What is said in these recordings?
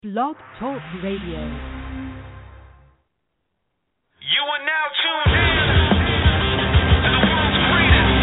Blog Talk Radio. You are now tuned in to the world's greatest.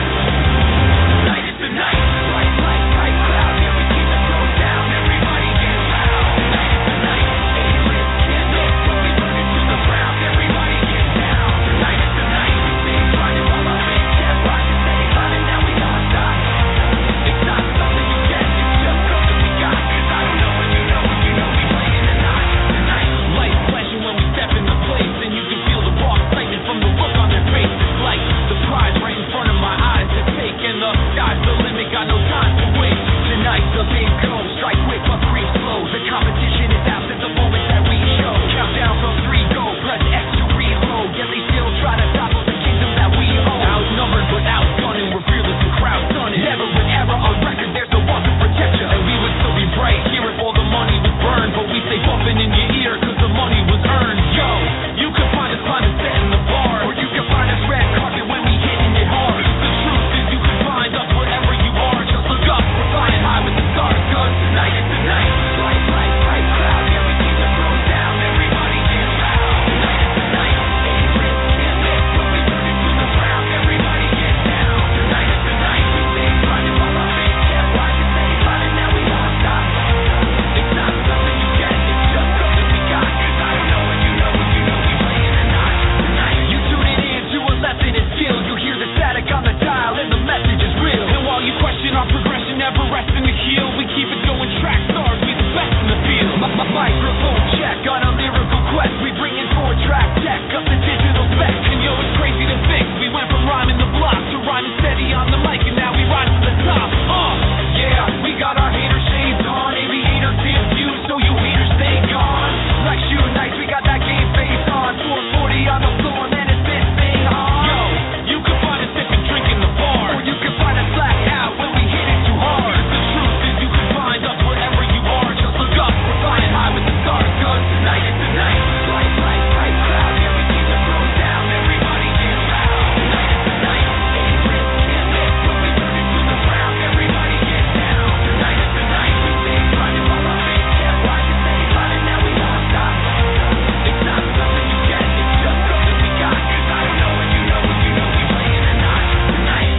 Night is the night. Light, tight crowd. Yeah, we keep the flow down. Everybody get loud. Night is the night. A-list candles. When we burn it to the ground. Everybody get down. Night is the night. We stay grinding while our big cat rockin'. Stay loud and now we don't stop. It's not something you get. It's just something we got. 'Cause I don't know when you know when you know we playing the night. Tonight, lights flashing when we step in the place, and you can feel the raw excitement from the look on their face. It's like the prize right in front of my eyes to take, and the sky's the limit, got no time to waste. Tonight's a big go, strike quick but breathe slow. The competition is out at the moment that we show. Countdown from 3, go, press X to reload. Yeah, they still try to stop us, the kingdom that we own. Outnumbered but outgunning, we're fearless and crowd stunning. Never an error on record, there's no one to protect you. And we would still be bright here if all the money was burned, but we stay bumping in your ear 'cause the money was earned. Yo, you can find us climbing, setting the bar, or you can find us red carpet when we hitting it hard. The truth is you can find us wherever you are. Just look up, we're flying high with the stars. 'Cause tonight is the night. Light, tight crowd. Yeah, we keep the flow down. Everybody get loud. Tonight is the night. A-list candles. When we burn it to the ground. Everybody get down. Tonight is the night. We stay grinding while our big cat rockin'. Stay loud and now we don't stop. It's not something you get. It's just something we got. 'Cause I don't know when you know when you know we playing the night. Tonight, you tuning in to a lesson in skill. You hear the static on the dial and the message is real. And while you question our progression, never rest in the heel. We keep it going, track stars, we the best in the field. Microphone check on a lyrical quest. We bring in 4-track tech, up the digital spec. And yo, it's crazy to think we went from rhyming the block to rhyming steady on the mic, and now we rise to the top. Yeah, we got our hater shades on. Aviator diffused, so you haters stay gone. Like shooting nights, we got that game face on. 440 on the floor, man, it's this thing on. Yo, you can find us sipping, drinking the bar, or you can find us black out when we hit it too hard. The truth is you can find us wherever you are. Just look up, we're flying high with the stars. 'Cause tonight is the night. Light, tight crowd. Yeah, we keep the flow down. Everybody get loud. Tonight is the night. A-list candles. When we burn it to the ground. Everybody get down. Tonight is the night. We stay grinding while our big cat rockin'. Stay loud and now we don't stop. It's not something you get. It's just something we got. 'Cause I don't know when you know when you know we playing the night. Tonight.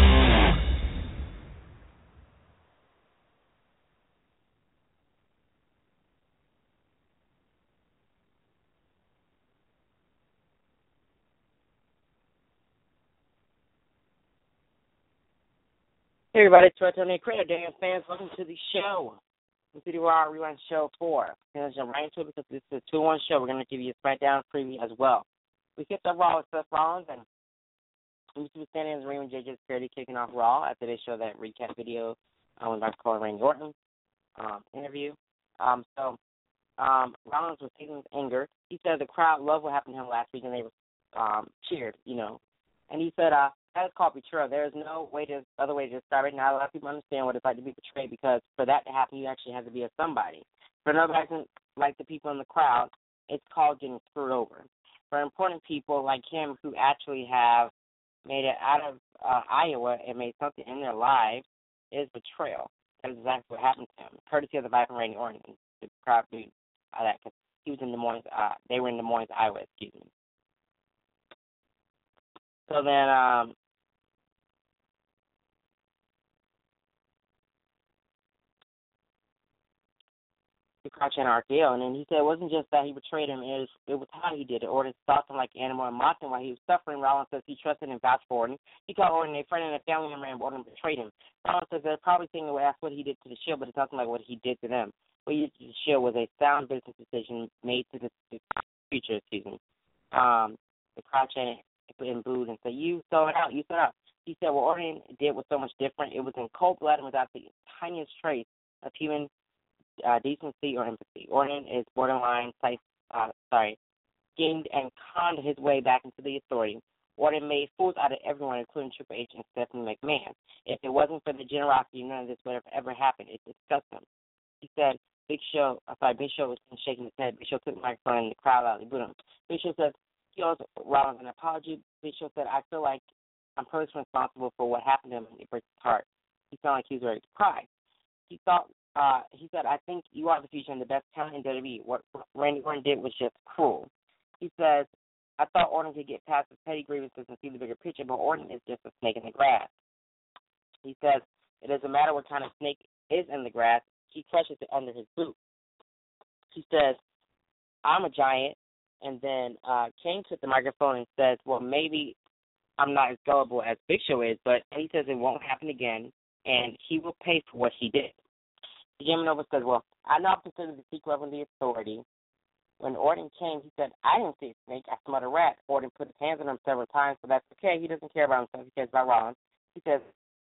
Hey everybody, it's Tony Creator, Daniel fans. Welcome to the show. This is the Raw Rewind Show 4. We're going to jump right into it because this is a 2-1 show. We're going to give you a SmackDown preview as well. We kicked off Raw with Seth Rollins, and we was standing in the ring with JJ Security kicking off Raw after they showed that recap video with Dr. Cole and Randy Orton interview. Rollins was taking his anger. He said the crowd loved what happened to him last week, and they cheered, And he said, that is called betrayal. There is no other way to describe it. Not a lot of people understand what it's like to be betrayed, because for that to happen, you actually have to be a somebody. For nobody like the people in the crowd, it's called getting screwed over. For important people like him who actually have made it out of Iowa and made something in their lives, is betrayal. That is exactly what happened to him. Courtesy of the Viking Randy Orton. The crowd knew that because he was in Des Moines. They were in Des Moines, Iowa. Excuse me. So then, the crowd chanted RKO, and then he said it wasn't just that he betrayed him, it was how he did it. Orton stalked him like an animal and mocked him while he was suffering. Rollins says he trusted and vouched for Orton. He called Orton a friend and a family member, and Orton betrayed him. Rollins says they're probably thinking, well, that's what he did to the Shield, but it's nothing like what he did to them. What he did to the Shield was a sound business decision made to the future, The crowd chanted and booed and said, you saw it out, you saw it out. He said what Orton did was so much different. It was in cold blood and without the tiniest trace of human decency or empathy. Orton is borderline, schemed and conned his way back into the authority. Orton made fools out of everyone, including Triple H and Stephanie McMahon. If it wasn't for the generosity, none of this would have ever happened. It's disgusting. He said, Big Show was shaking his head. Big Show took the microphone and the crowd loudly booed him. Big Show said, he owes Rollins an apology. Big Show said, I feel like I'm personally responsible for what happened to him, and it breaks his heart. He sounded like he was ready to cry. He thought he said, I think you are the future and the best talent in WWE. What Randy Orton did was just cruel. He says, I thought Orton could get past his petty grievances and see the bigger picture, but Orton is just a snake in the grass. He says, it doesn't matter what kind of snake is in the grass, he crushes it under his boot. He says, I'm a giant. And then Kane took the microphone and says, well, maybe I'm not as gullible as Big Show is, but he says it won't happen again, and he will pay for what he did. Jimmy Nova says, well, I know I'm considered the secret of the authority. When Orton came, he said, I didn't see a snake. I smelled a rat. Orton put his hands on him several times, but that's okay. He doesn't care about himself. He cares about Rollins. He says,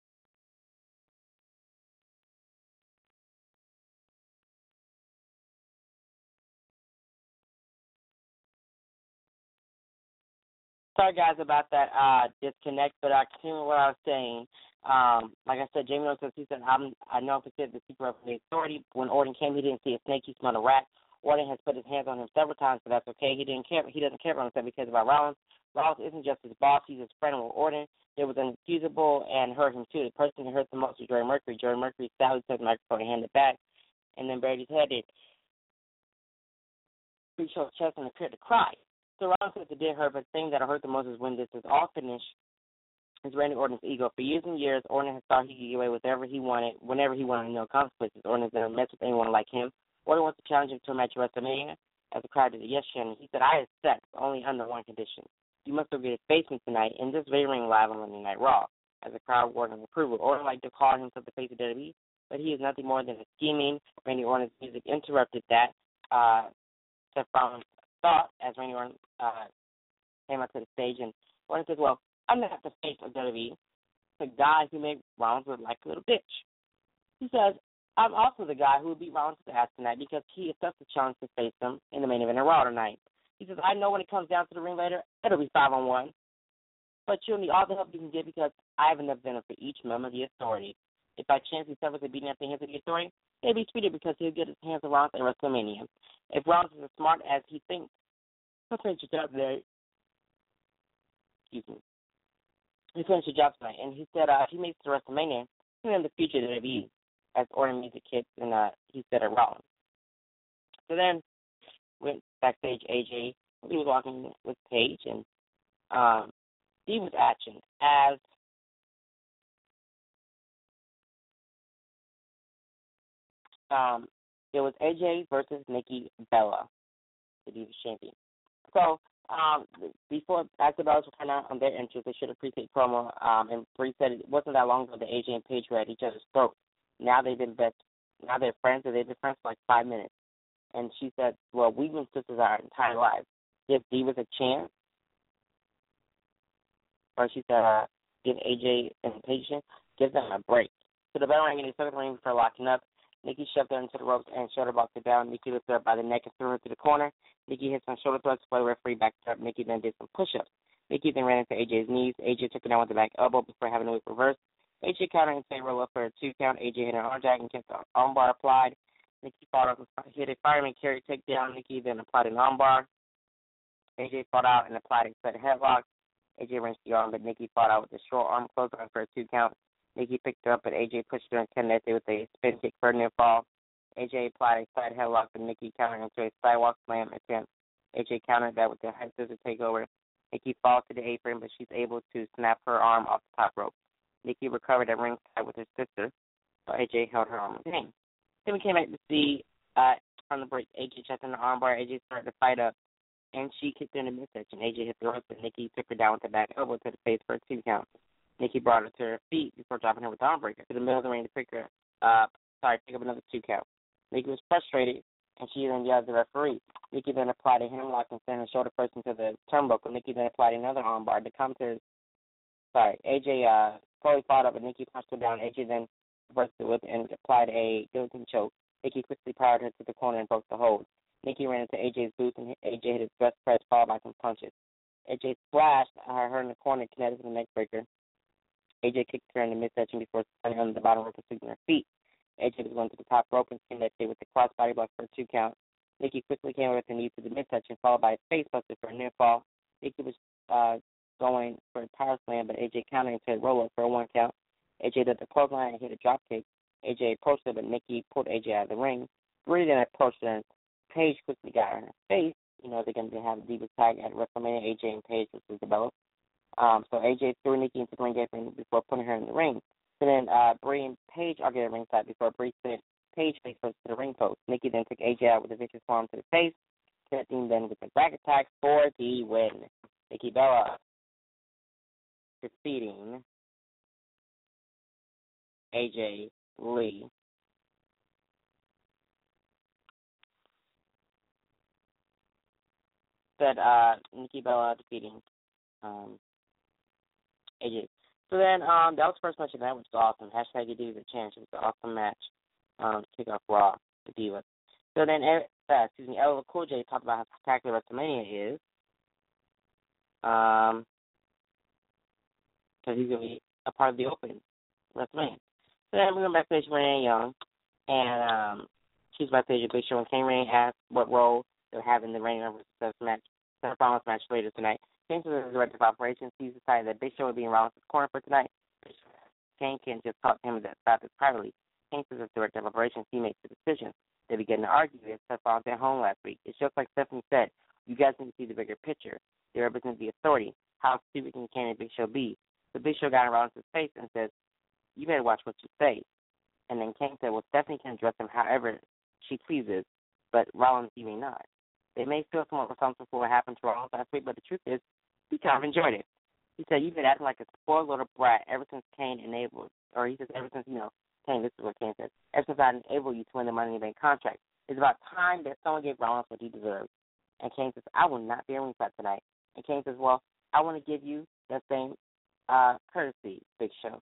sorry, guys, about that disconnect, but I continue what I was saying. Like I said, Jamie Nova says, he said, I know I'm considered the secret of the authority. When Orton came, he didn't see a snake. He smelled a rat. Orton has put his hands on him several times, but that's okay. He didn't care. He doesn't care about himself because about Rollins. Rollins isn't just his boss. He's his friend with Orton. It was inexcusable and hurt him, too. The person who hurt the most was Jerry Mercury. Jerry Mercury sadly took the microphone and handed it back, and then buried his head in. He showed his chest and appeared to cry. So Rollins says it did hurt, but the thing that hurt the most is when this is all finished, is Randy Orton's ego. For years and years, Orton has thought he could get away with whatever he wanted, whenever he wanted, no consequences. Orton has never messed with anyone like him. Orton wants to challenge him to a match at WrestleMania, as the crowd did it yesterday. He said, I accept, only under one condition. You must go get his basement tonight in this very ring live on Monday Night Raw. As the crowd roared in approval, Orton liked to call himself the face of WWE, but he is nothing more than a scheming. Randy Orton's music interrupted that. Seth Rollins thought as Randy Orton came up to the stage, and Orton says, well, I'm not the face of WWE. The guy who made Rollins look like a little bitch. He says, I'm also the guy who will beat Rollins' ass tonight because he accepts the challenge to face him in the main event of Raw tonight. He says, I know when it comes down to the ring later, it'll be 5-on-1. But you'll need all the help you can get because I have enough venom for each member of the authority. If by chance he suffers a beating at the hands of the authority, they'll be treated because he'll get his hands on Rollins at WrestleMania. If Rollins is as smart as he thinks, he'll finish the job today. Excuse me. He finished the job tonight. And he said if he makes it to WrestleMania, he'll in the future of WWE. As Orton music hits, and he said it Rollins. So then went backstage. AJ, he was walking with Paige, and he was action as it was AJ versus Nikki Bella, the Divas champion. So before after Bellas were kind of on their entrance, they should have pre-taped promo, and Bree said it wasn't that long ago that AJ and Paige were at each other's throats. Now they've been best. Now they're friends, and they've been friends for like 5 minutes. And she said, well, we've been sisters our entire lives. Give Divas a chance. Or she said, give AJ and Paige a chance. Give them a break. So the bell rang, and they took the ring for locking up. Nikki shoved her into the ropes and shoulder blocked her down. Nikki lifted her up by the neck and threw her to the corner. Nikki hit some shoulder thrusts before the referee backed her up. Nikki then did some push-ups. Nikki then ran into AJ's knees. AJ took her down with the back elbow before having a whip reverse. AJ countered and stayed roll up for a 2 count. AJ hit an arm drag and kept the armbar applied. Nikki fought up and hit a fireman carry takedown. Nikki then applied an armbar. AJ fought out and applied a set of headlocks. AJ wrenched the arm, but Nikki fought out with a short arm clothesline for a 2 count. Nikki picked her up, but AJ pushed her and connected with a spin kick for a near fall. AJ applied a side headlock, but Nikki countered into a sidewalk slam attempt. AJ countered that with a head scissor takeover. Nikki falls to the apron, but she's able to snap her arm off the top rope. Nikki recovered at ringside with her sister, so AJ held her arm in pain. Then we came back to see on the break, AJ checked on the armbar. AJ started to fight up, and she kicked her in the midsection. AJ hit the ropes, and Nikki took her down with the back elbow to the face for a 2 count. Nikki brought her to her feet before dropping her with the arm breaker to the middle of the ring to pick up another 2 count. Nikki was frustrated, and she then yelled at the referee. Nikki then applied a hammerlock and sent her shoulder first into the turnbuckle. Nikki then applied another armbar to come to AJ slowly fought up, and Nikki punched her down. AJ then reversed the whip and applied a guillotine choke. Nikki quickly powered her to the corner and broke the hold. Nikki ran into AJ's boots, and AJ hit his breast press, followed by some punches. AJ splashed her in the corner and connected with the neck breaker. AJ kicked her in the midsection before standing on the bottom rope and sweeping her feet. AJ was going to the top rope and connected with the crossbody block for a 2 count. Nikki quickly came with the knee to the midsection, followed by a face buster for a near fall. Nikki was going for a power slam, but AJ countered into a roll-up for a 1 count. AJ did the clothesline and hit a drop kick. AJ approached her, but Nikki pulled AJ out of the ring. Brie then approached her, and Paige quickly got her in her face. You know, they're going to have a Divas tag at WrestleMania. AJ and Paige was developed. So AJ threw Nikki into the ring apron before putting her in the ring. So then Brie and Paige argued at ringside before Brie sent Paige face first to the ring post. Nikki then took AJ out with a vicious palm to the face, connecting then with a back attack for the win. Nikki Bella defeating AJ Lee. Said Nikki Bella defeating AJ. So then that was the first match of the night, which was awesome. Hashtag you the chance. It was an awesome match to kick off Raw, the Divas. So then, LL Cool J talked about how spectacular WrestleMania is. Because he's going to be a part of the Open WrestleMania. So then we went backstage with Renee Young, and she's backstage at Big Show, and King Reigns asked what role they'll have in the Reign of Success match, the Rollins match later tonight. King is the director of operations. He's decided that Big Show will be in Rollins' corner for tonight. King can just talk to him about this privately. King is the director of operations. He makes the decision. They began to argue as Seth Rollins at home last week. It's just like Stephanie said, you guys need to see the bigger picture. They represent the authority. How stupid can Big Show be? The Big Show got in Rollins' face and says, you better watch what you say. And then King said, well, Stephanie can address him however she pleases, but Rollins, you may not. They may feel somewhat responsible for what happened to Rollins last week, but the truth is, he kind of enjoyed it. He said, you've been acting like a spoiled little brat ever since Kane enabled, or he says, ever since, Kane, this is what Kane says, ever since I enabled you to win the Money in the Bank contract. It's about time that someone gave Rollins what he deserves. And Kane says, I will not be at ringside tonight. And Kane says, well, I want to give you that same courtesy, Big Show.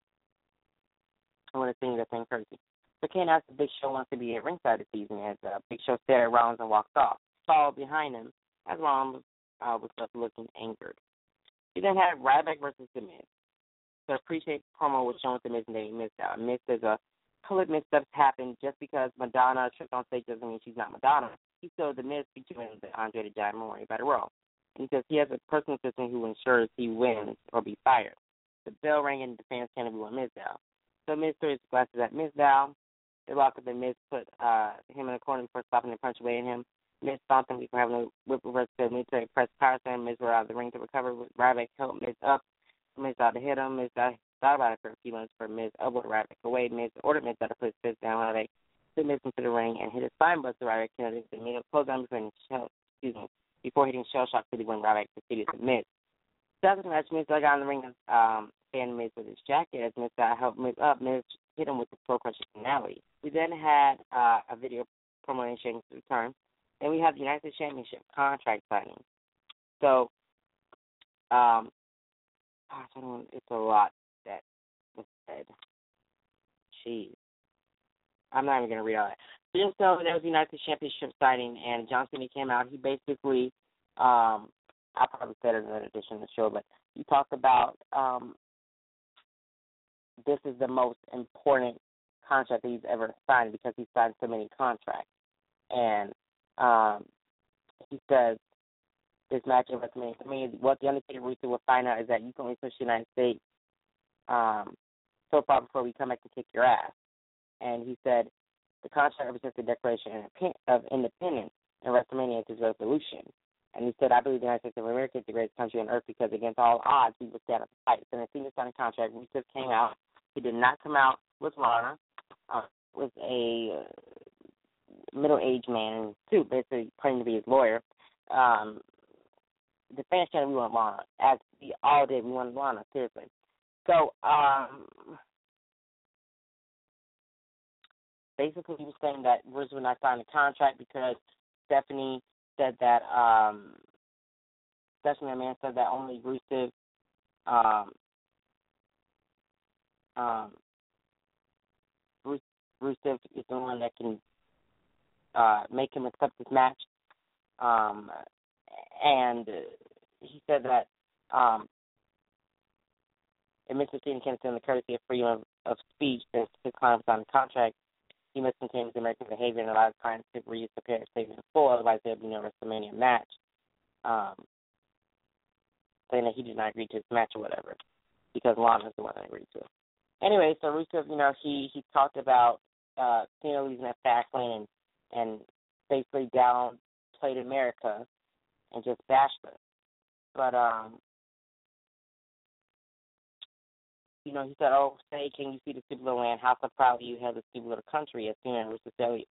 I want to sing you that same courtesy. So Kane asked if Big Show wants to be at ringside this season as Big Show stared at Rollins and walked off. Followed behind him as Rollins was left looking angered. He then had Ryback versus The Miz. The pre-tape promo was shown with The Miz and they missed out. Miz says a couple of missteps happened just because Madonna tripped on stage doesn't mean she's not Madonna. He showed The Miz featuring the Andre the Giant Memorial Battle Royal. And he says he has a personal assistant who ensures he wins or be fired. The bell rang and the fans can't want Miz down. So Miz threw his glasses at Miz down. They locked up and Miz put him in the corner before stopping and punch away at him. Miz stomped him before having a whip reverse to military press power slam. Miz were out of the ring to recover. Ryback helped Miz up. Miz out to hit him. Miz thought about it for a few minutes for Miz elbowed Ryback away. Miz ordered Miz to put his fist down. Ryback took Miz into the ring and hit his spine buster. Ryback connected to Miz closed down before hitting shell shock city when Ryback defeated the Miz. After the match, Miz got in the ring and fan Miz with his jacket as Miz helped Miz up. Miz hit him with the Pro Crusher finale. We then had a video promoting Shane's return. Then we have the United States Championship contract signing. So, it's a lot that was said. Jeez. I'm not even going to read all that. But just know there was the United States Championship signing, and John Cena came out. He basically, I probably said it in an edition of the show, but he talked about this is the most important contract that he's ever signed because he's signed so many contracts. And he says this match at WrestleMania, to me, what the Undertaker Rusev will find out is that you can only push the United States so far before we come back to kick your ass. And he said the contract represents the Declaration of Independence, and WrestleMania is his resolution. And he said, I believe the United States of America is the greatest country on earth because against all odds, we will stand up and fight. So the senior signing contract, Rusev came out. He did not come out with Lana, with a middle-aged man in a suit, basically claiming to be his lawyer. The fans said we want Lana. As we all did, we wanted Lana, seriously. So, basically he was saying that Rusev would not sign the contract because Stephanie said that, Stephanie McMahon said that only Rusev, Rusev is the one that can make him accept this match. And he said that if Mr. Cena can't stand the courtesy of freedom of speech that's his clients on the contract, he must contain his American behavior and allow his clients to reuse the parent statement in full, otherwise there will be no WrestleMania match. Saying that he did not agree to this match or whatever, because Lana is the one that agreed to it. Anyway, so Rusev, he talked about Cena losing at Fastlane and basically downplayed America and just bashed us. But he said, "Oh, say, can you see the stupid little land? How so proudly you have the stupid little country?" As Cena and Rusev said,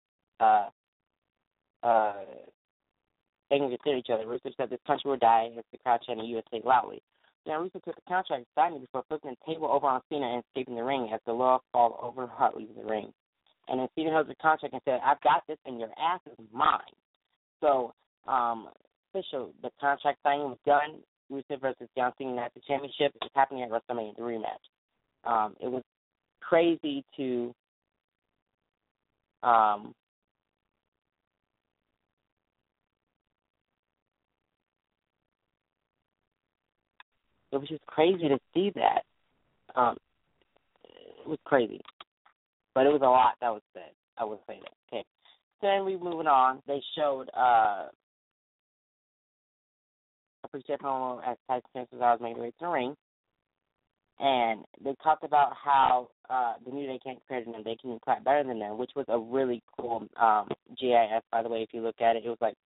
they can consider each other. Rusev said, "This country will die," as the crowd chanted USA loudly. Now, Rusev took the contract signing before flipping the table over on Cena and escaping the ring as the law fall over Hart leaves the ring. And then Cena held the contract and said, "I've got this, and your ass is mine." So, official, the contract signing was done. Rusev versus John Cena National Championship is happening at WrestleMania, the rematch. It was crazy to it was just crazy to see that. It was crazy. But it was a lot that was said. I would say that. Okay. Then we moving on. They showed a pre-show promo as Tyson Cesaro made their way to the ring. And they talked about how the New Day can't compare to them. They can clap better than them, which was a really cool GIF, by the way. If you look at it, it was like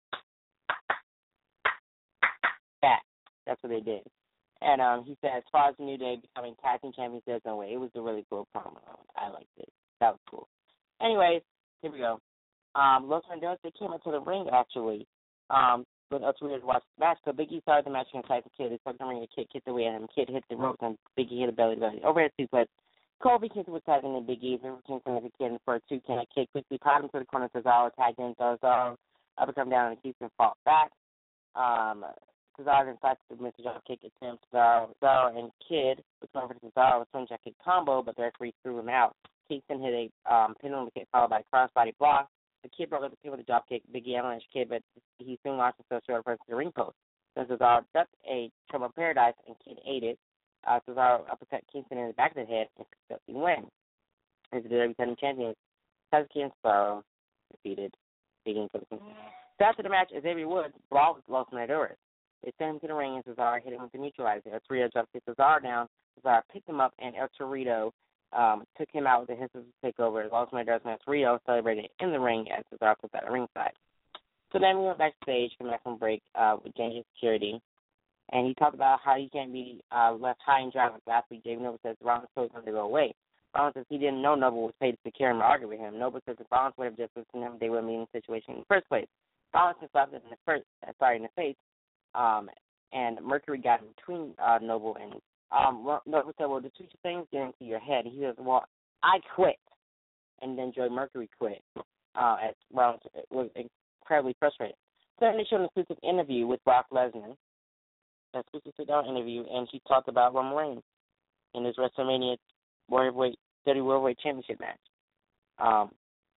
that. That's what they did. And he said, as far as the New Day becoming tag team champions, there's no way. It was a really cool promo. I liked it. That was cool. Anyways, here we go. Los Mendoza, they came into the ring, actually, with us to watch the match. So Big E started the match against Tyson Kidd. They stuck the ring, the Kid kicked away at him. Kid hit the ropes, and Big E hit a belly-to-belly. Overhead suplex. Kobe Kingston was tagging in Big E. Kingston as a kid for a two-can kick. Quickly popped him to the corner. Cesaro tagged in. Cesaro up and come down, and Kingston fought back. Cesaro then tried to miss a drop kick attempt. Cesaro and Kid was going for the Cesaro with swing jack kick combo, but the referee threw him out. Kingston hit a pin on the kick followed by a crossbody block. The Kid broke up the pin with a drop kick. Big E avalanche Kid, but he soon lost himself short versus the ring post. Then Cesaro ducked a Trouble in Paradise, and Kid ate it. Cesaro uppercut Kingston in the back of the head and picked up the win. As the WWE champion, Tyson Kidd and Cesaro defeated Big E and Kingston. So after the match, Xavier Woods brawled with Los Mendoza. They sent him to the ring, and Cesaro hit him with the neutralizer. El Torito jumped Cesaro down. Cesaro picked him up, and El Torito took him out with the Hisses takeover. Los Mendoza and El Torito celebrated in the ring as Cesaro was at the ringside. So then we went backstage from that break with Danger Security, and he talked about how you can't be left high and dry like last week. Jamie Noble says Rollins told him to go away. Rollins says he didn't know Noble was paid to secure him or argue with him. Noble says if Rollins would have just listened to him, they would have been in the situation in the first place. Rollins slapped him in the face. And Mercury got in between Noble and Noble said, "Well, the two things get into your head." He says, "Well, I quit," and then Joey Mercury quit. As Rollins was incredibly frustrated. So then they showed an exclusive interview with Brock Lesnar, an exclusive sit-down interview, and he talked about Roman Reigns in his WrestleMania World Heavyweight Championship match.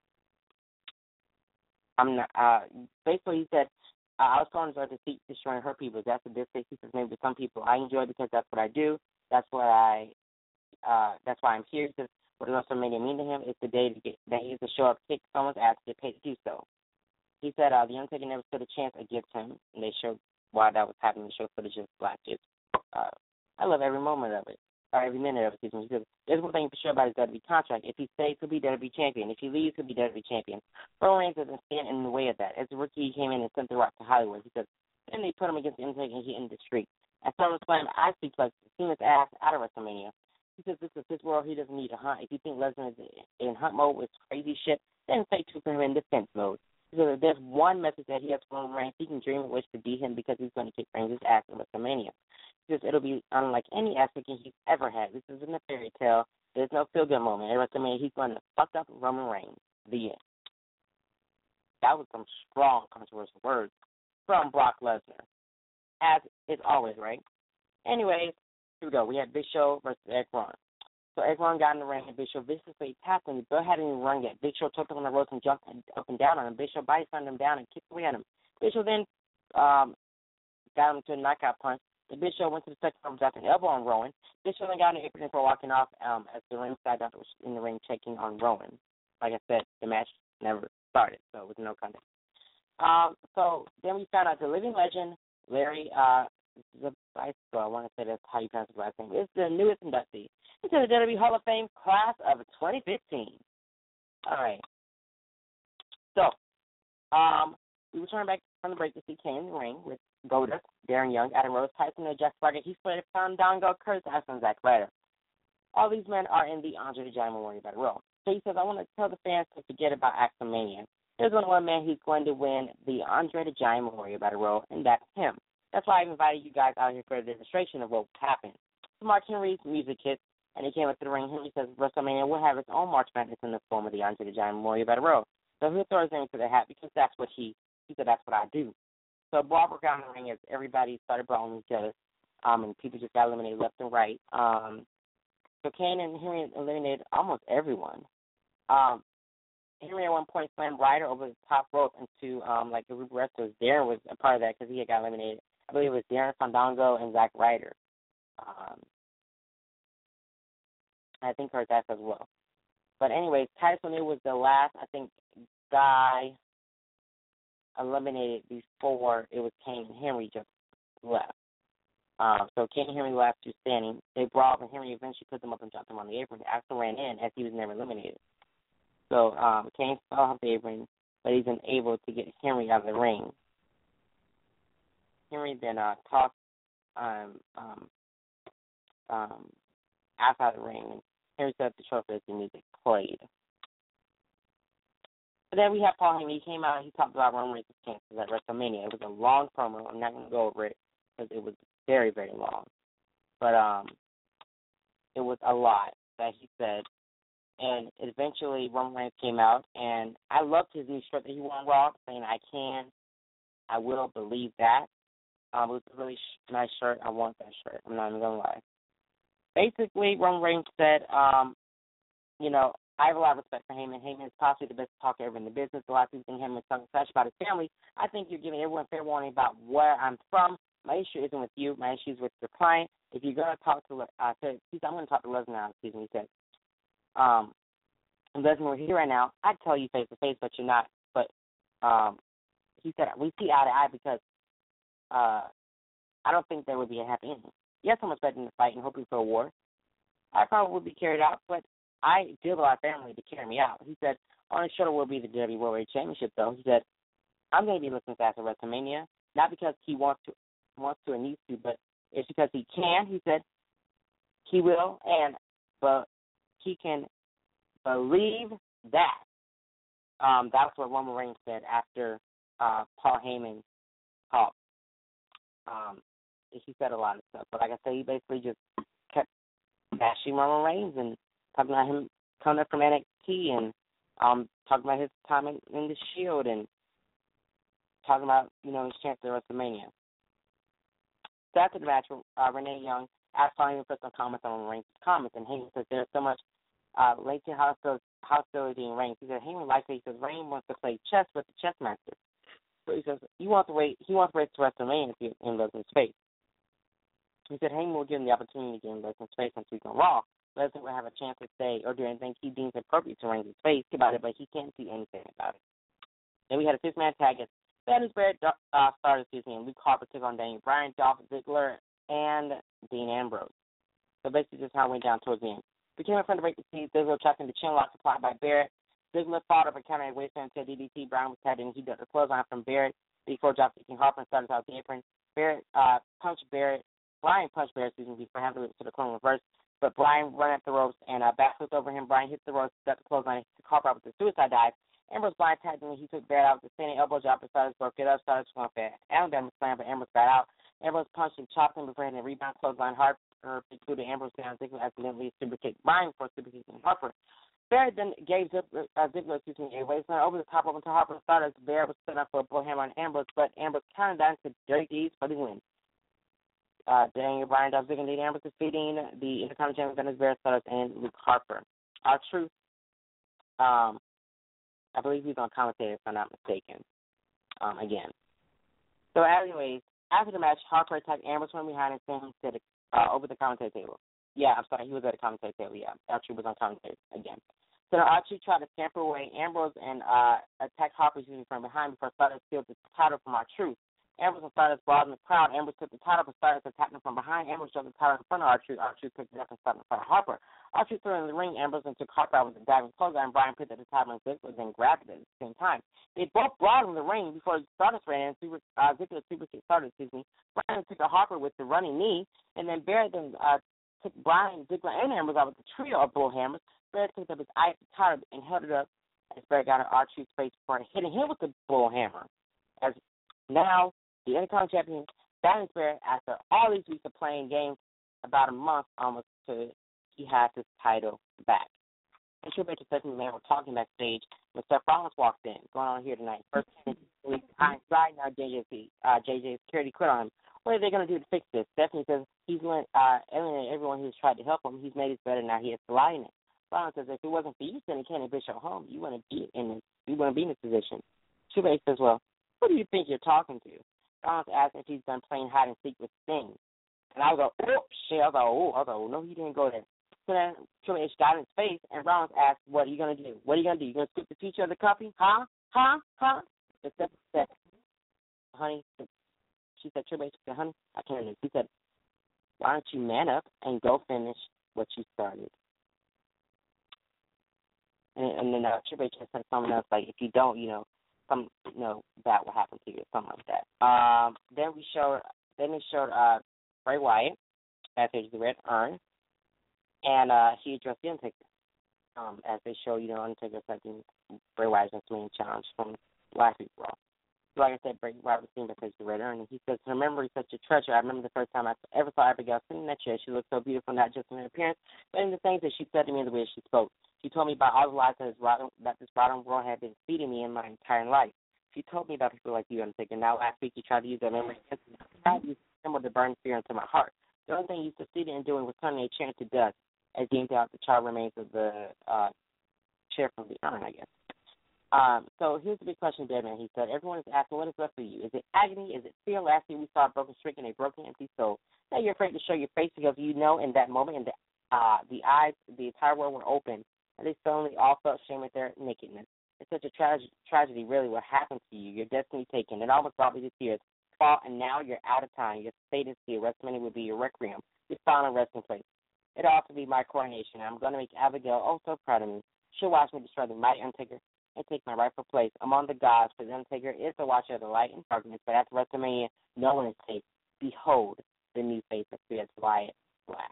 Basically, he said, I was calling her to seek destroying her people. That's a dislike. He says maybe to some people I enjoy because that's what I do. That's why I'm here. He says what does WrestleMania mean to him? It's the day that he has to show up, kick someone's ass, to get paid to do so. He said the Undertaker never stood a chance against him, and they showed why that was happening. They showed footage of Black Chips. I love every moment of it, or every minute of it. He says there's one thing for sure about his WWE contract. If he stays, he'll be WWE champion. If he leaves, he'll be WWE champion. Roman Reigns doesn't stand in the way of that. As a rookie, he came in and sent The Rock to Hollywood. He says then they put him against the Undertaker, and he ended the streak. At SummerSlam, I suplexed Cena's ass out of WrestleMania. He says this is his world. He doesn't need a hunt. If you think Lesnar is in hunt mode with crazy shit, then say two for him in defense mode. He says if there's one message that he has for Roman Reigns, he can dream and wish to beat him because he's going to kick Reigns' ass in WrestleMania. He says it'll be unlike any ass kicking he's ever had. This isn't a fairy tale. There's no feel-good moment. At WrestleMania, he's going to fuck up Roman Reigns. The end. That was some strong, controversial words from Brock Lesnar, as is always, right? Anyways, here we go. We had Big Show versus Eric Rowan. So Eric Rowan got in the ring, and Big Show viciously tapped him. Bill hadn't even run yet. Big Show took him on the ropes and jumped up and down on him. Big Show body slammed him down and kicked away at him. Big Show then got him to a knockout punch. The Big Show went to the second room, dropped an elbow on Rowan. Big Show then got an apron for walking off as the ringside doctor was in the ring checking on Rowan. Like I said, the match never started, so it was no contest. So then we found out the living legend, Larry This is a bicycle. I want to say that's how you pronounce his last name. It's the newest inductee into the WWE Hall of Fame class of 2015. All right. So, we return back from the break to see Kane in the ring with Goldust, Darren Young, Adam Rose, Tyson, and Jeff Swagger. He's played Fandango, Curtis Axel, and Zack Ryder. All these men are in the Andre the Giant Memorial Battle Royal. So he says, I want to tell the fans to forget about Axelmania. There's only one man who's going to win the Andre the Giant Memorial Battle Royal, and that's him. That's why I've invited you guys out here for a demonstration of what happened. So Mark Henry's music hits, and he came up to the ring. Henry says WrestleMania will have its own March Madness in the form of the Andre the Giant Memorial Battle Royal. So he'll throw his name into the hat because that's what he said, that's what I do. So a brawl broke out in the ring as everybody started brawling each other, and people just got eliminated left and right. So Kane and Henry eliminated almost everyone. Henry at one point slammed Ryder over the top rope into like a group of wrestlers. Darren was a part of that because he had got eliminated. I believe it was Darren, Fandango, and Zack Ryder. I think Kurt that as well. But anyways, Titus O'Neil was the last, I think, guy eliminated before it was Kane and Henry just left. So Kane and Henry were last two standing. They brawled, and Henry eventually put them up and dropped them on the apron. Axel ran in as he was never eliminated. So Kane fell off the apron, but he's unable to get Henry out of the ring. Henry then tossed outside the ring, and Henry set up the trophy as the music played. But then we have Paul Heyman. He came out and he talked about Roman Reigns' chances at WrestleMania. It was a long promo. I'm not going to go over it because it was very, very long. But it was a lot that he said. And eventually Roman Reigns came out, and I loved his new shirt that he wore on Raw, saying, I will believe that. It was a really nice shirt. I want that shirt. I'm not even going to lie. Basically, Roman Reigns said, I have a lot of respect for Heyman. Heyman is possibly the best talker ever in the business. A lot of people think Heyman is talking trash about his family. I think you're giving everyone fair warning about where I'm from. My issue isn't with you. My issue is with your client. If you're going to talk to, I'm going to talk to Lesnar now, he said. Lesnar, we're here right now. I'd tell you face to face, but you're not. But he said, we see eye to eye because I don't think there would be a happy ending. Yes, I'm expecting to fight and hoping for a war. I probably would be carried out, but I deal with a lot of family to carry me out. He said, on his shoulder will be the WWE World Championship, though. He said, I'm going to be listening to after WrestleMania, not because he wants to and needs to, but it's because he can. He said he will, but he can believe that. That's what Roman Reigns said after Paul Heyman talked. He said a lot of stuff, but like I said, he basically just kept bashing Roman Reigns and talking about him coming up from NXT and talking about his time in the Shield and talking about, his chance at WrestleMania. So after the match, Renee Young asked Paul Heyman for some comments on Reigns' comments, and Heyman says there's so much latent hostility in Reigns. He said Heyman likes it. He says Reigns wants to play chess with the chess master. So he says he wants to wait to WrestleMania if he in Lesnar's face. He said Heyman will give him the opportunity to get in Lesnar's face on Week on Raw. Lesnar will have a chance to say or do anything he deems appropriate to Reigns' face about it, but he can't do anything about it. Then we had a six-man tag as Daniel Barrett started, and Luke Harper took on Daniel Bryan, Dolph Ziggler, and Dean Ambrose. So basically just how it went down towards the end. We came in front of the break to see Ziggler tracking the chin lock applied by Barrett. Ziggler fought up a counter at waistband until DDT. Bryan was tapped in. He got the clothesline from Barrett before drop kicking Harper and started out the apron. Bryan punched Barrett, before having to the corner reverse. But Bryan ran up the ropes and backflipped over him. Bryan hit the ropes, got the clothesline, took Harper out with the suicide dive. Ambrose blind tagged him. He took Barrett out with the standing elbow drop and started broke it up, started going fast. Alabama slam, but Ambrose got out. Ambrose punched and chopped him before hitting a rebound clothesline. Harper included Ambrose down. Ziggler accidentally super kicked Bryan for super kicking Harper. Barrett then gave Ziggler a waistline over the top of him until Harper started. Barrett was set up for a blow hammer on Ambrose, but Ambrose counted that into Dirty Deeds for the win. Daniel Bryan, Dolph Ziggler, and Dean Ambrose defeating the Intercontinental Champions Barrett Studders and Luke Harper. R-Truth, I believe he's on commentator if I'm not mistaken, again. So anyways, after the match, Harper attacked Ambrose from behind and sent him to over the commentary table. Yeah, I'm sorry, he was at the commentary table, yeah. R-Truth was on commentary again. So R-Truth tried to scamper away Ambrose and attacked Harper from behind before Studders stealed the title from R-Truth. Ambrose and Stardust brawled in the crowd. Ambrose took the title, but Stardust attacked him from behind. Ambrose shoved the title in front of R-Truth. R-Truth picked it up and stopped in front of Harper. R-Truth threw it in the ring. Ambrose and took Harper out with a diving clothesline. Brian picked up the title and Ziggler then grabbed it at the same time. They both brawled in the ring before Stardust ran in. Ziggler super kick Stardust, Brian took a Harper with the running knee, and then Barrett then took Brian, Ziggler, and Ambrose out with the trio of bull hammers. Barrett picked up his ice title and held it up as Barrett got an R-Truth's face before hitting him with the bull hammer. As now, the Intercontinental Champion, Daniel Barrett, after all these weeks of playing games, about a month almost to he has his title back. And Triple H and Stephanie McMahon were talking backstage when Seth Rollins walked in, going on here tonight. First week behind side, now JJ Security quit on him. What are they going to do to fix this? Stephanie says he's alienated everyone who's tried to help him. He's made it better, now he has to lie in it. Rollins says if it wasn't for you sending Kenny Bishop home, you wouldn't be in this position. Triple H says, well, who do you think you're talking to? Rollins asked if he's done playing hide and seek with Sting. And I was like, oh, shit. I was like, no, he didn't go there. So then Triple H got in his face, and Rollins asked, what are you going to do? What are you going to do? You going to scoop the future of the company? Huh? The Stephanie said, honey, she said, Triple H said, honey, I can't remember. She said, why don't you man up and go finish what you started? And then Triple H said something else, like, if you don't, that will happen to you, something like that. Then they showed Bray Wyatt as the Red Urn, and he addressed the Undertaker. As they show, Undertaker accepting Bray Wyatt's main challenge from last week's Raw. So like I said, Bray Wyatt was seen because the Red Urn, and he says her memory is such a treasure. I remember the first time I ever saw Abigail sitting in that chair. She looked so beautiful, not just in her appearance, but in the things that she said to me and the way she spoke. She told me about all the lies that this rotten world had been feeding me in my entire life. She told me about people like you, Undertaker. Now last week you tried to use that memory to burn fear into my heart. The only thing you succeeded in doing was turning a chair into dust, as you emptied out the charred remains of the chair from the urn, I guess. So here's the big question, Deadman. He said, everyone is asking, what is left for you? Is it agony? Is it fear? Last year we saw a broken streak and a broken, empty soul. Now you're afraid to show your face because you know in that moment, in the eyes, the entire world were open, and they suddenly all felt shame at their nakedness. It's such a tragedy, really, what happened to you. Your destiny taken. It almost brought me to tears. And now you're out of time. Your fate is here. WrestleMania will be your requiem, your final resting place. It'll also be my coronation. I'm going to make Abigail so proud of me. She'll watch me destroy the mighty Undertaker and take my rightful place among the gods. For the Undertaker is the watcher of the light and darkness. But after WrestleMania, no one is safe. Behold the new face of Fierce Wyatt Glass.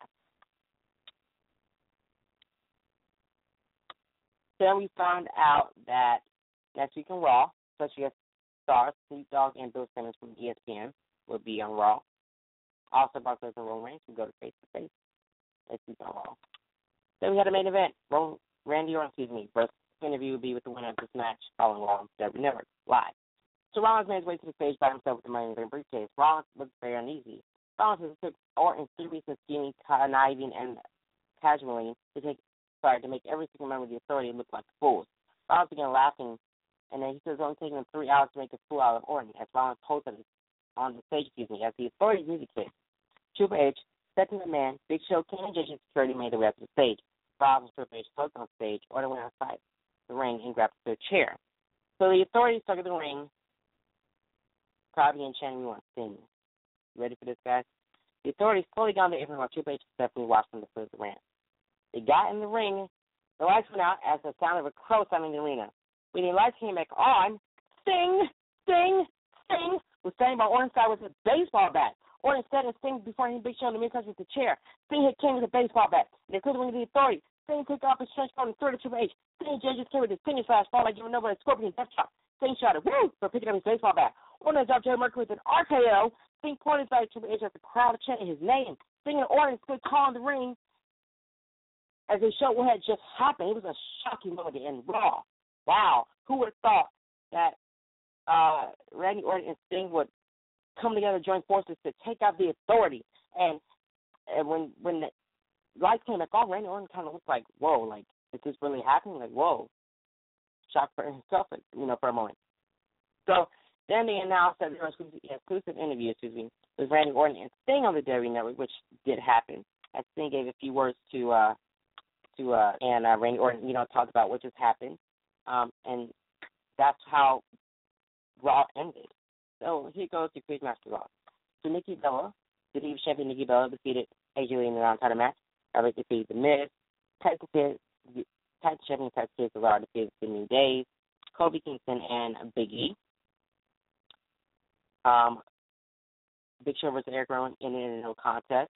Then we found out that next week on Raw, special guest stars Snoop Dogg and Bill Simmons from ESPN will be on Raw. Also, Brock Lesnar and Roman Reigns will go to face-to-face next week on Raw. Then we had a main event. Randy Orton, first interview will be with the winner of this match following Raw on WWE Network live. So Rollins made his way to the stage by himself with the money in the briefcase. Rollins looked very uneasy. Rollins has took Orton serious and scheming, conniving, and casually to make every single member of the Authority look like fools. Rollins began laughing, and then he says it's only taking him 3 hours to make a fool out of Orton, as Rollins posted on the stage, as the Authority's music hit. Triple H, Stephanie McMahon, Big Show, King, and JJ Security made the way up to the stage. Rollins and Triple H spoke on stage. Orton went outside the ring and grabbed their chair. So the Authority started the ring. Crowd and chanting, we want Sting. You ready for this, guys? The Authority slowly got on the apron while Triple H and Stephanie watched them to foot of the ramp. They got in the ring. The lights went out as the sound of a crow sounded in the arena. When the lights came back on, Sting was standing by Orton's side with a baseball bat. Orton said and Sting before he Big Show in the mid-touch with the chair. Sting hit King with a baseball bat. They put the ring to the Authority. Sting took off his trench coat and threw it to Triple H. Sting and Judges came with his finger slash ball like giving over a scorpion death chop. Sting shouted, woo, for picking up his baseball bat. Orton dropped Jerry Mercury with an RKO. Sting pointed back at Triple H as the crowd chanted his name. Sting and Orton stood tall in the ring as they showed what had just happened. It was a shocking moment in Raw. Wow, who would have thought that Randy Orton and Sting would come together, join forces to take out the Authority? And when the lights came back on, Randy Orton kind of looked like, whoa, like, is this really happening? Like, whoa. Shocked for himself, for a moment. So then they announced that there was an exclusive interview, with Randy Orton and Sting on the WWE Network, which did happen. As Sting gave a few words to Randy Orton, talked about what just happened. And that's how Raw ended. So here goes the quiz master law. So Nikki Bella, the Divas champion Nikki Bella, defeated AJ Lee in the non-title match. Eric defeated The Miz. Titan champion Titus Cesaro defeated The New Days, Kofi Kingston, and Big E. Big Show versus Eric Rowan in a no contest.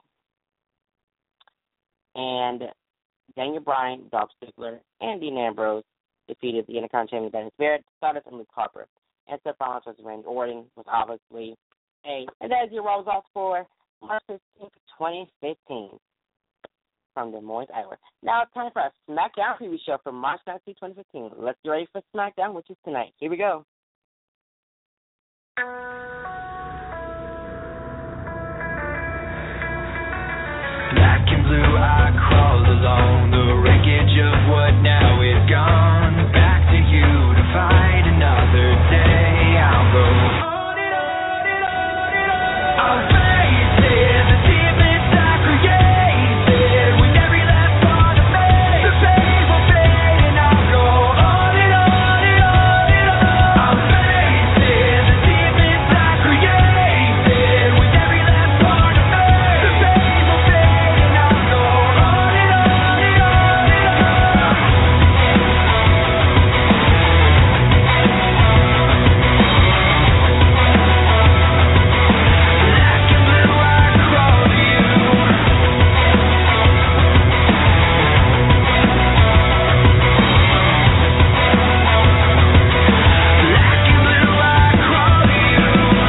And Daniel Bryan, Dolph Ziggler, and Dean Ambrose defeated the Intercontinental champion Dennis Barrett, Stardust, and Luke Harper. And Seth Rollins versus Randy Orton was obviously a. And that is your Raw results for March 15th, 2015 from Des Moines, Iowa. Now it's time for a SmackDown preview show for March 19th, 2015. Let's get ready for SmackDown, which is tonight. Here we go. Black and blue, I crawl along the wreckage of what now is gone. Back to you to fight another day. I'll go on and on and on and on. I'll face it, the demons I created with every last part of me. The pain will fade and I'll go on and on and on and on. I'll face it, the demons I created with every last part of me. The pain will fade and I'll go on and on and on and on. Black and blue, I crawl to you. Black and blue, I crawl to you.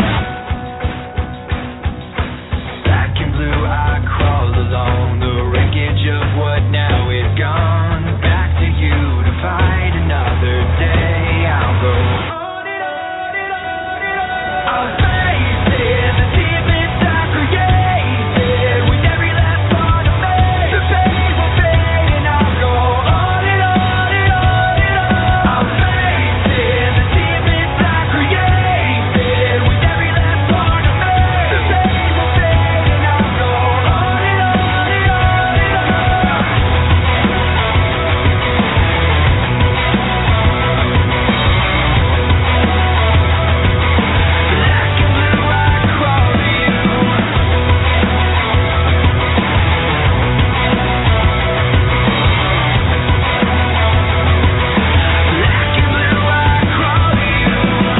Black and blue, I crawl along the wreckage of what now is gone. Back to you to fight another day. I'll go on and on and on and on. I'll face it, the demons I created with every last part of me. The pain will fade and I'll go on and on and on and on. I'll face it, the demons I created with every last part of me. The pain will fade and I'll go on and on and on and on. Black and blue, I crawl to you. Black and blue, I crawl to you.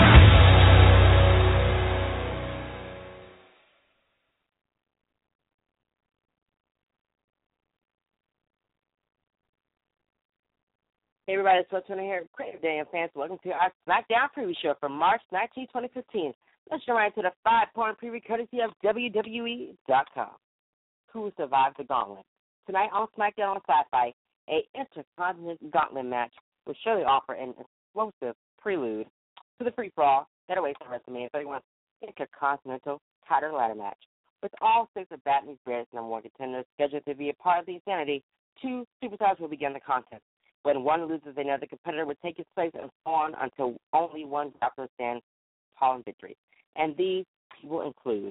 Hey everybody, it's What's here. Creative Daniel fans. Welcome to our SmackDown preview show for March 19, 2015. Let's jump right into the 5-point preview courtesy of WWE.com. Who survived the gauntlet? Tonight on SmackDown on Sci-Fi, a Intercontinental Gauntlet match will surely offer an explosive prelude to the free-for-all that awaits at WrestleMania 31 Intercontinental title ladder match. With all 6 of Batman's greatest number 1 contenders scheduled to be a part of the Insanity, 2 superstars will begin the contest. When one loses, another competitor will take his place and so on until only one grappler stands tall in victory. And these will include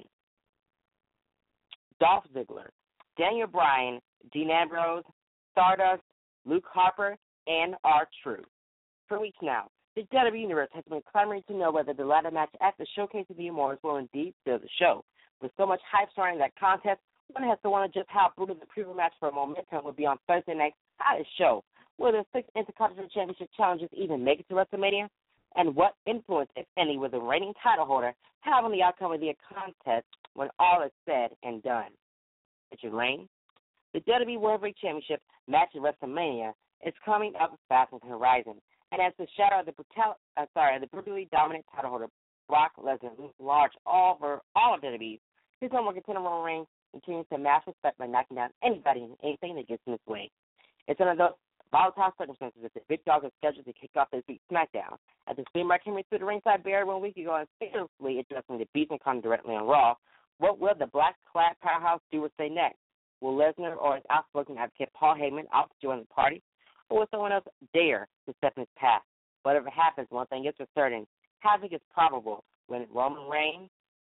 Dolph Ziggler, Daniel Bryan, Dean Ambrose, Stardust, Luke Harper, and R-Truth. For weeks now, the WWE Universe has been clamoring to know whether the ladder match at the Showcase of the Immortals will indeed steal the show. With so much hype surrounding that contest, one has to wonder just how brutal the preview match for Momentum will be on Thursday night's hottest show. Will the 6 Intercontinental Championship challenges even make it to WrestleMania? And what influence, if any, will the reigning title holder have on the outcome of the contest when all is said and done? Richard Lane, the WWE World Heavyweight Championship match at WrestleMania is coming up fast on the horizon. And as the shadow of the brutally dominant title holder, Brock Lesnar, looms large over all of WWE, his number one contender Roman Reigns continues to amass respect by knocking down anybody and anything that gets in his way. It's one of those volatile circumstances that the Big Dog is scheduled to kick off this week's SmackDown. At the same mark came through the ringside barrier 1 week ago and fearlessly addressing the Beast and Con directly on Raw. What will the black-clad powerhouse do or say next? Will Lesnar or his outspoken advocate Paul Heyman opt to join the party? Or will someone else dare to step in his path? Whatever happens, one thing is for certain. Havoc is probable whenever Roman Reigns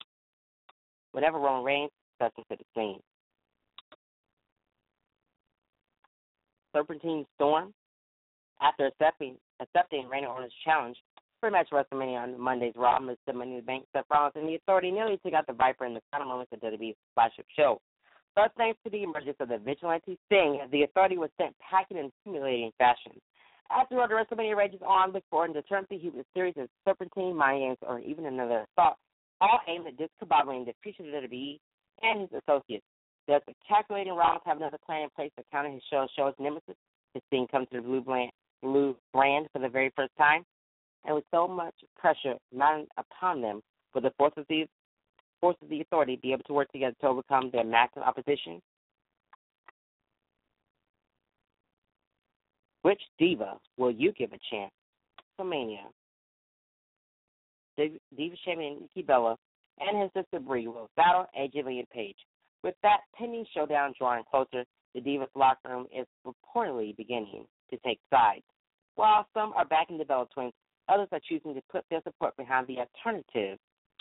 steps into the scene. Serpentine Storm, after accepting Randy Orton's challenge, match of WrestleMania on Monday's Raw, Mr. Money in the Bank, Seth Rollins, and the Authority nearly took out the Viper in the final moments of WWE's flagship show. But thanks to the emergence of the vigilante Sting, the Authority was sent packing in humiliating fashion. As the road to WrestleMania rages on, look forward to turn to Heat with a series of Serpentine, Mind Games, or even another assault, all aimed at discombobulating the future of WWE and his associates. Does the calculating Rollins have another plan in place to counter his show's nemesis? His Sting comes to the blue brand for the very first time, and with so much pressure mounted upon them, will the forces of the Authority be able to work together to overcome their massive opposition? Which diva will you give a chance for Mania? Diva champion Nikki Bella and his sister Brie will battle AJ Lee and Paige. With that pending showdown drawing closer, the Divas locker room is reportedly beginning to take sides. While some are backing the Bella Twins, others are choosing to put their support behind the alternative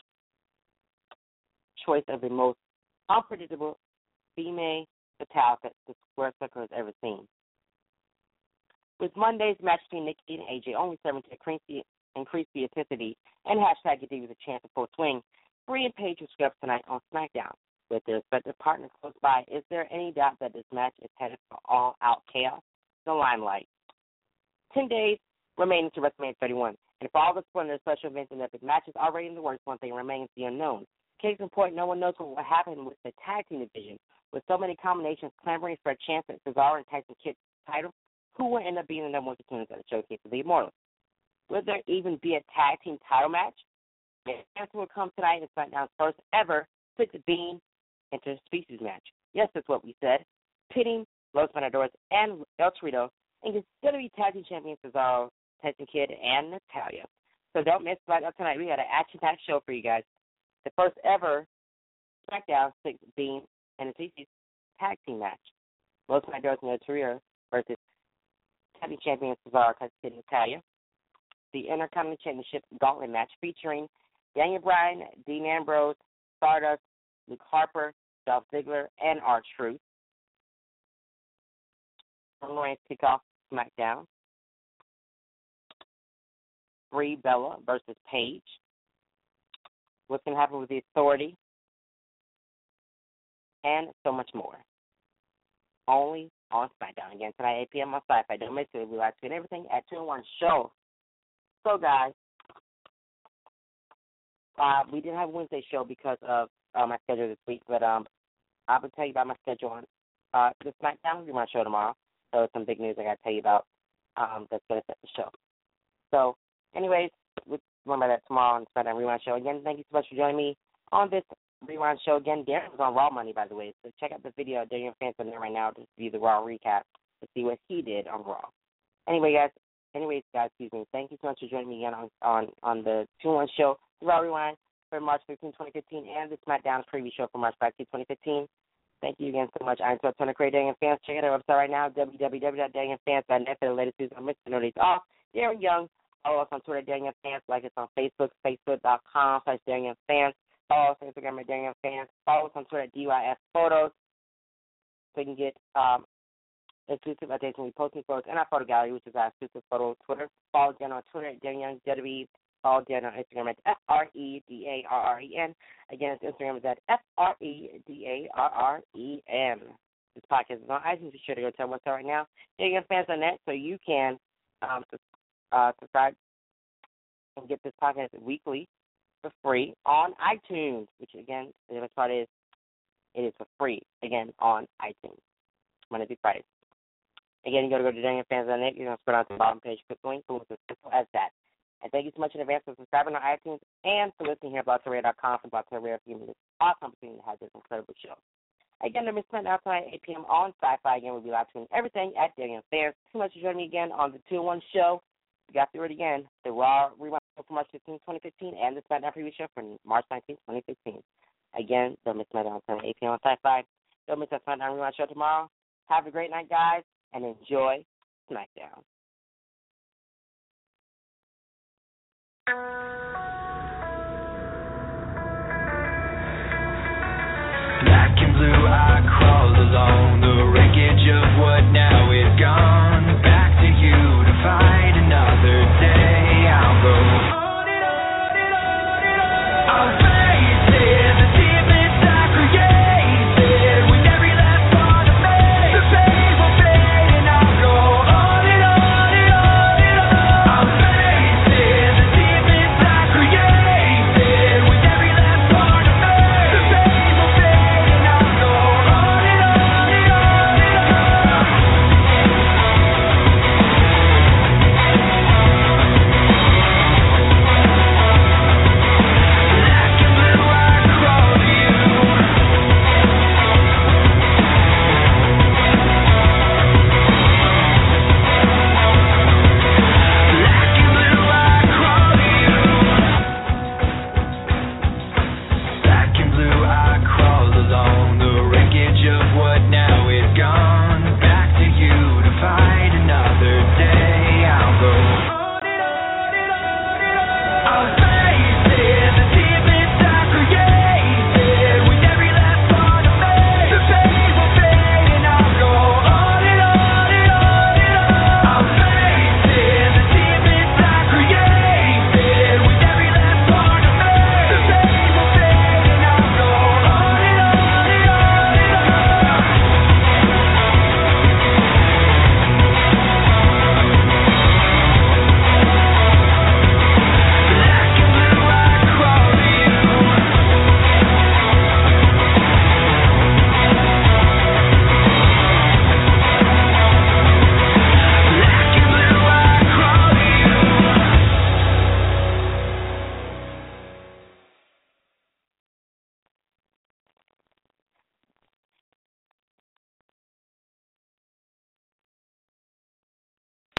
choice of the most unpredictable female fatale that the square circle has ever seen. With Monday's match between Nikki and AJ only serving to increase the intensity and hashtag give Divas a chance to full swing, Brie and Paige will square up tonight on SmackDown. With their respective partners close by, is there any doubt that this match is headed for all-out chaos? The limelight. 10 days remaining to WrestleMania 31, and for all the splendor, special events, and epic matches already in the works, one thing remains the unknown. Case in point, no one knows what will happen with the tag team division. With so many combinations clamoring for a chance at Cesaro and Tyson Kidd's title, who will end up being the number one contenders at the Showcase of the Immortals? Will there even be a tag team title match? The answer will come tonight in SmackDown's first ever 6-beam interspecies match. Yes, that's what we said. Pitting Los Matadores and El Torito and consider be tag team champions Cesaro, Tyson Kidd, and Natalya. So don't miss SmackDown tonight. We got an action-packed show for you guys. The first ever SmackDown 6-beam interspecies tag team match. Los Matadores and El Torito versus tag team champions Cesaro, Tyson Kidd, and Natalya. The Intercontinental Championship Gauntlet match featuring Daniel Bryan, Dean Ambrose, Stardust, Luke Harper, Dolph Ziggler, and R-Truth. Roman Reigns kick off SmackDown. Brie Bella versus Paige. What's going to happen with the Authority? And so much more. Only on SmackDown. Again, tonight, 8 p.m. on Sci-Fi. Don't miss it. We like to get everything at 2-in-1 show. So, guys, we didn't have a Wednesday show because of my schedule this week, but I will tell you about my schedule on the SmackDown Rerun show tomorrow. So some big news I got to tell you about that's going to set the show. So, anyways, we'll remember that tomorrow on the SmackDown Rerun show. Again, thank you so much for joining me on this Rerun show. Again, Darren was on Raw Money, by the way, so check out the video. Darren fans on there right now to view the Raw recap to see what he did on Raw. Anyways, guys, excuse me. Thank you so much for joining me again on the 2-in-1 show, the Raw Rewind, for March 15, 2015, and the SmackDown preview show for March 15, 2015. Thank you again so much. I'm so ton of great Daniel fans. Check out our website right now, www.danielfans.net for the latest news on Mr. No Days Off. Darren Young. Follow us on Twitter, Darren Fans. Like us on Facebook, facebook.com/Darren Fans. Follow us on Instagram at Darren Fans. Follow us on Twitter at DYF Photos so you can get exclusive updates when we post new photos in our photo gallery, which is our exclusive photo Twitter. Follow Darren on Twitter at Darren Young, WWE. Follow Darren on Instagram at FREDARREN. Again, his Instagram is at FREDARREN. This podcast is on iTunes. Be sure to go tell what's up right now. DarrenFans.net so you can subscribe and get this podcast weekly for free on iTunes, which, again, the best part is it is for free, again, on iTunes, Monday through Friday. Again, you got to go to DarrenFans.net. You're going to scroll down to the bottom page, click the link, it's as simple as that. And thank you so much in advance for subscribing on iTunes and for listening here at BlogTalkRadio.com for BlogTalkRadio for giving me this awesome opportunity to have this incredible show. Again, I'm spending out tonight at 8 p.m. on Sci-Fi. Again, we'll be live tweeting everything at Darren Fans. Too much for joining me again on the 2-in-1 show. We got through it again. The Raw Rewind for March 15, 2015, and the SmackDown preview show for March 19, 2015. Again, don't miss SmackDown tonight at 8 p.m. on Sci-Fi. Don't miss that SmackDown Rewind show tomorrow. Have a great night, guys, and enjoy SmackDown. Black and blue, I crawl along the wreckage of what now is gone.